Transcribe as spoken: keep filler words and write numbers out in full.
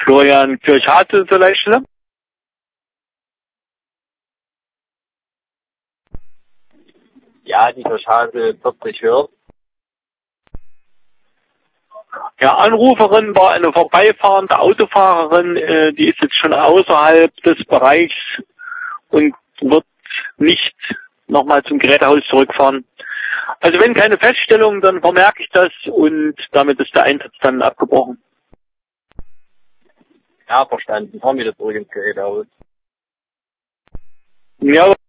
Florian Kirchhase zur Leitstelle. Ja, die Kirchhase vierzig hört. Ja, Anruferin war eine vorbeifahrende Autofahrerin, äh, die ist jetzt schon außerhalb des Bereichs und wird nicht nochmal zum Gerätehaus zurückfahren. Also wenn keine Feststellung, dann vermerke ich das und damit ist der Einsatz dann abgebrochen. Ja, verstanden. Fahren wir wieder zurück ins Gerätehaus. Ja.